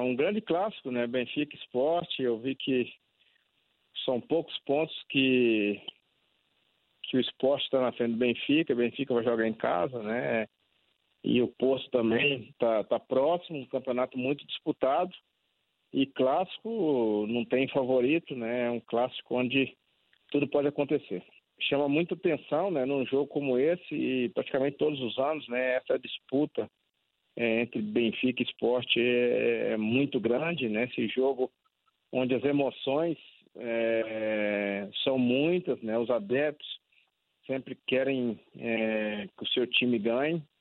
um grande clássico, né? Benfica e Sport. Eu vi que são poucos pontos que o Sport está na frente do Benfica. O Benfica vai jogar em casa, né? E o Porto também tá próximo, um campeonato muito disputado. E clássico não tem favorito, né? É um clássico onde tudo pode acontecer. Chama muita atenção, né? Num jogo como esse, e praticamente todos os anos, né? Essa disputa entre Benfica e Sport é muito grande, né? Esse jogo onde as emoções são muitas, né? Os adeptos sempre querem que o seu time ganhe.